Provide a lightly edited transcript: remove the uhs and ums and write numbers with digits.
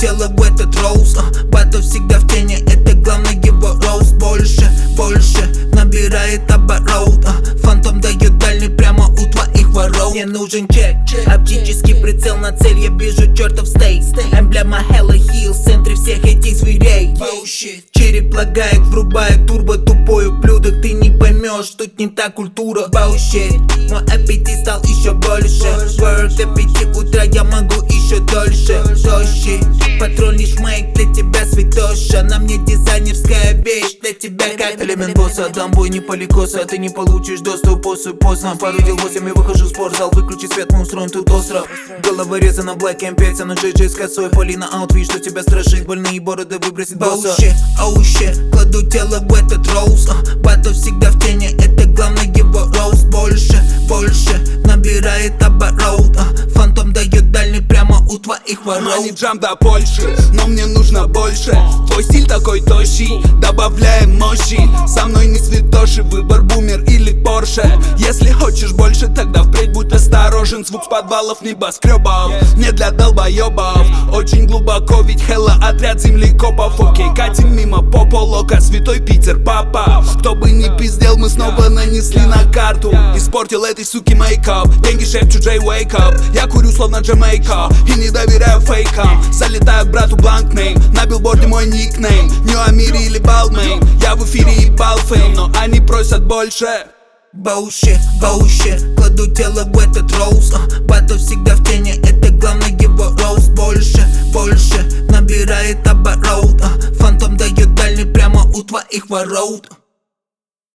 тело в этот роуз. Бато всегда в тени, это главное его роуз. Больше набирает оборот. Фантом дает дальний прямо у твоих ворот. Мне нужен чек, оптический прицел на цель, я вижу чертов стейк. Эмблема Hella Hill в центре всех этих зверей. Череп лагает, врубает турбо, тупой ублюдок. Ты не поймешь, тут не та культура. Мой аппетит стал еще больше. Work до 5 утра, я могу еще дольше. Патрон лишь мейк, для тебя святоша. На мне дизайнерская вещь, для тебя как элемент босса. Дам бой не поликоса, ты не получишь доступ после поздно. Пару дел 8 и выхожу в спортзал. Выключи свет, мы устроим тут остро. Головореза на Black M5, а на JJ с косой. Полина аутфит, что тебя страшит. Больные бороды выбросит босса. Кладу тело в этот роуз. Бато всегда в тени, это главное его роуз. Больше набирает оборот. Фантом дает дальний прямо у твоих ворот. Money jump до Польши, но мне нужно больше. Твой стиль такой тощий, добавляем мощи. Со мной не святоши, выбор бумер или Порше. Если хочешь больше, тогда впредь будь осторожен. Звук с подвалов небоскребов не для долбоебов. Очень глубоко, ведь Hella отряд землекопов. Окей, катим мимо Пополока, святой Питер, папа. Кто бы ни пиздел, мы снова нанесли на карту. Испортил этой суки мейкап, деньги шепчу Джей wake up. Я курю словно Джамайка и не доверяю фейкам. Залетаю к брату бланкнейм, на билборде мой никнейм. Нью Амири или Балмейн, я в эфире и Балфейм, но они просят больше. Кладу тело в этот роуз. Бато всегда в тени, это главное его роуз. Больше набирает оборот. Фантом дает дальний прямо у твоих ворот.